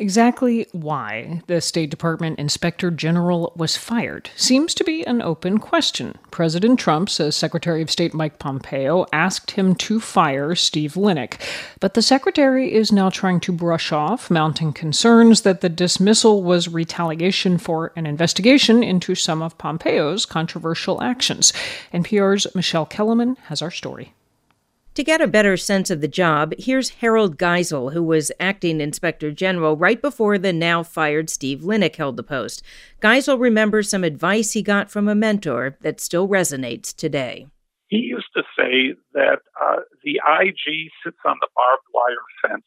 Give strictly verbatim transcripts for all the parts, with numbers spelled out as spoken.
Exactly why the State Department Inspector General was fired seems to be an open question. President Trump says Secretary of State Mike Pompeo asked him to fire Steve Linick, but the secretary is now trying to brush off mounting concerns that the dismissal was retaliation for an investigation into some of Pompeo's controversial actions. N P R's Michelle Kellerman has our story. To get a better sense of the job, here's Harold Geisel, who was acting inspector general right before the now-fired Steve Linick held the post. Geisel remembers some advice he got from a mentor that still resonates today. He used to say that uh, the I G sits on the barbed wire fence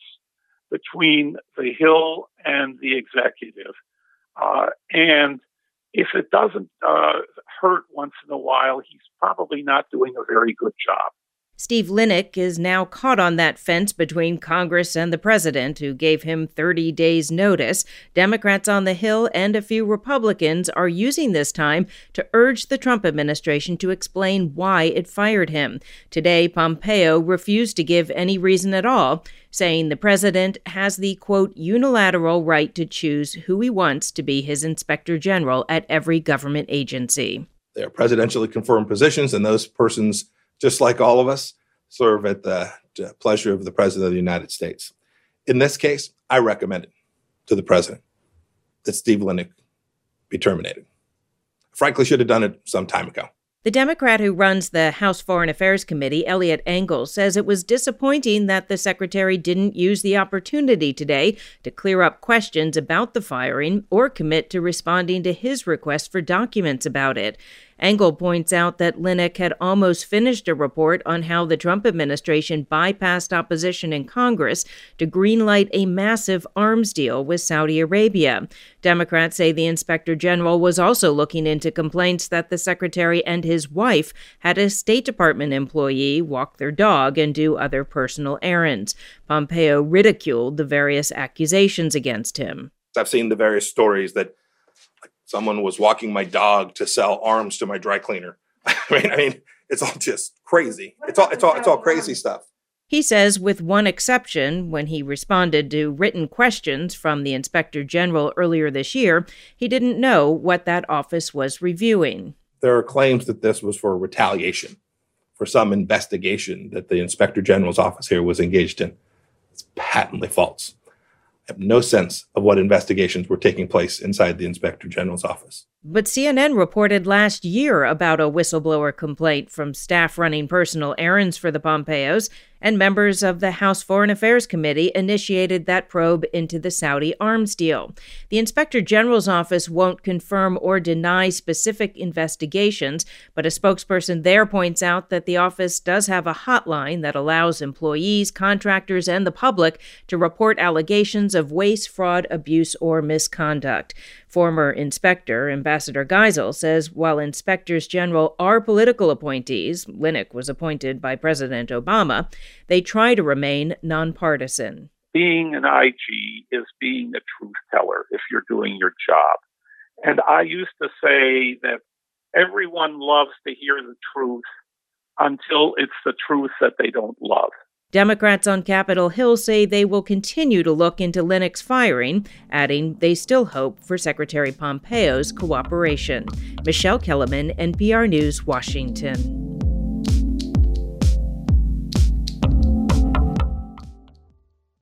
between the Hill and the executive. Uh, and if it doesn't uh, hurt once in a while, he's probably not doing a very good job. Steve Linick is now caught on that fence between Congress and the president, who gave him thirty days' notice. Democrats on the Hill and a few Republicans are using this time to urge the Trump administration to explain why it fired him. Today, Pompeo refused to give any reason at all, saying the president has the, quote, unilateral right to choose who he wants to be his inspector general at every government agency. They are presidentially confirmed positions, and those persons, just like all of us, serve at the pleasure of the President of the United States. In this case, I recommend it to the President that Steve Linick be terminated. Frankly, should have done it some time ago. The Democrat who runs the House Foreign Affairs Committee, Eliot Engel, says it was disappointing that the secretary didn't use the opportunity today to clear up questions about the firing or commit to responding to his request for documents about it. Engel points out that Linick had almost finished a report on how the Trump administration bypassed opposition in Congress to greenlight a massive arms deal with Saudi Arabia. Democrats say the inspector general was also looking into complaints that the secretary and his wife had a State Department employee walk their dog and do other personal errands. Pompeo ridiculed the various accusations against him. I've seen the various stories that someone was walking my dog to sell arms to my dry cleaner. I mean, I mean, it's all just crazy. It's all, it's all, it's all crazy stuff. He says, with one exception, when he responded to written questions from the inspector general earlier this year, he didn't know what that office was reviewing. There are claims that this was for retaliation, for some investigation that the inspector general's office here was engaged in. It's patently false. I have no sense of what investigations were taking place inside the inspector general's office. But C N N reported last year about a whistleblower complaint from staff running personal errands for the Pompeos, and members of the House Foreign Affairs Committee initiated that probe into the Saudi arms deal. The Inspector General's office won't confirm or deny specific investigations, but a spokesperson there points out that the office does have a hotline that allows employees, contractors, and the public to report allegations of waste, fraud, abuse, or misconduct. Former inspector, Ambassador Geisel, says while inspectors general are political appointees, Linick was appointed by President Obama, they try to remain nonpartisan. Being an I G is being a truth teller if you're doing your job. And I used to say that everyone loves to hear the truth until it's the truth that they don't love. Democrats on Capitol Hill say they will continue to look into Linick's firing, adding they still hope for Secretary Pompeo's cooperation. Michelle Kellerman, N P R News, Washington.